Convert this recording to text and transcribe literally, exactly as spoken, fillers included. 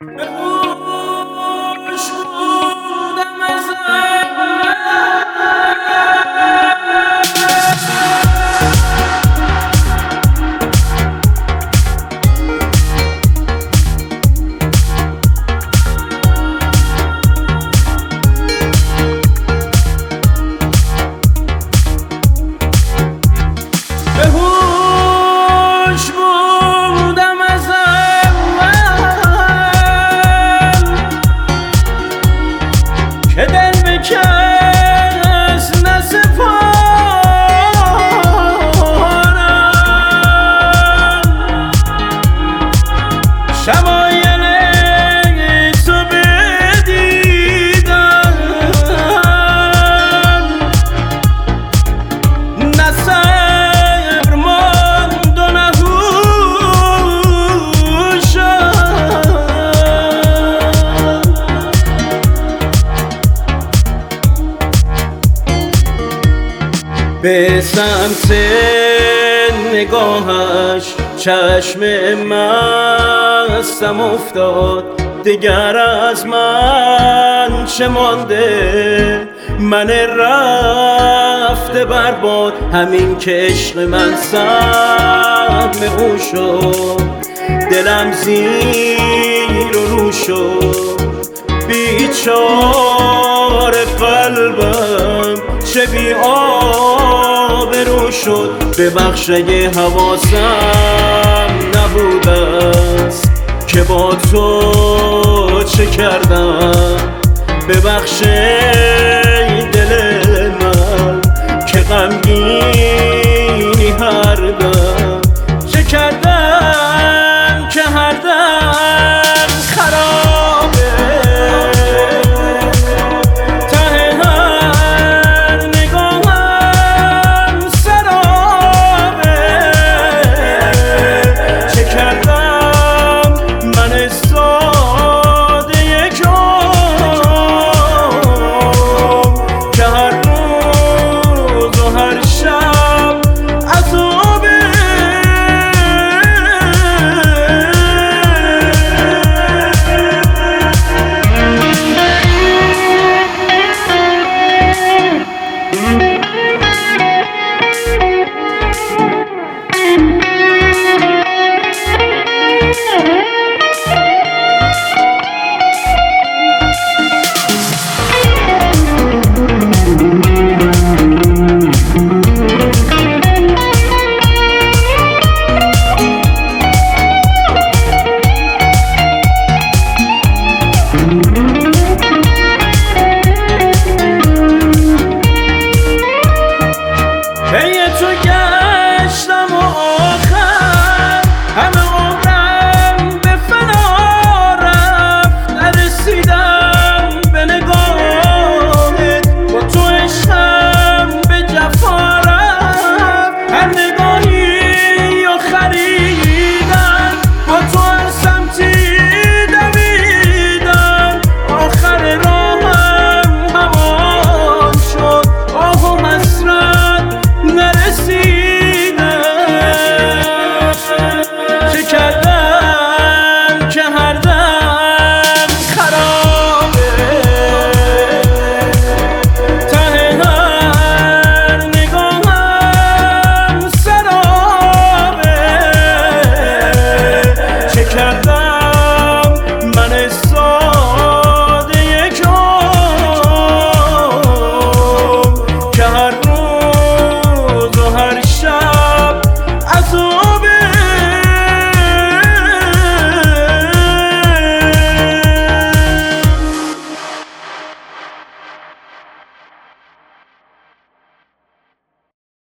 به هوش بودم از اول به هوش بودم از اول که دل به کس نسپارم شمایل تو بدیدم نه صبر ماند و نه هوشم به سمت نگاهش چشم مستم افتاد دیگر از من چه مانده من رفته برباد همین که عشق من سهم او شد دلم زیر و رو شد بیچاره قلبم چه بی آبرو شد ببخش اگه حواسم نبود است که با تو چه کردم ببخش